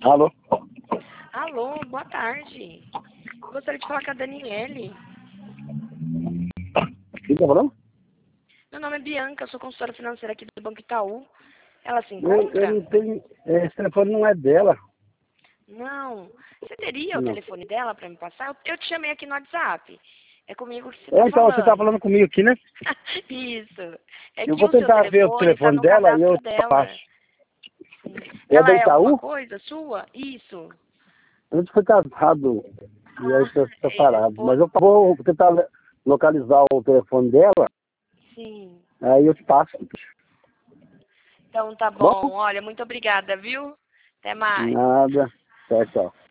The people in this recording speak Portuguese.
Alô? Alô, boa tarde. Gostaria de falar com a Daniele. Quem tá falando? Meu nome é Bianca, eu sou consultora financeira aqui do Banco Itaú. Ela se Eu encontra? não tenho. Esse telefone não é dela. Não. Você teria o Não. telefone dela para me passar? Eu te chamei aqui no WhatsApp. É comigo que você está Então, você tá falando. falando comigo aqui, né? Isso. É Eu que vou o seu tentar ver o telefone está telefone no dela e eu cadastro te dela. passo. Sim. É da Ela é alguma Itaú? coisa sua? Isso. A gente foi casado e aí Ah, tá é, separado. Mas eu vou tentar localizar o telefone dela, sim. aí eu te passo. Então tá Bom? bom. Olha, muito obrigada, viu? Até mais. Nada. Tchau, tchau.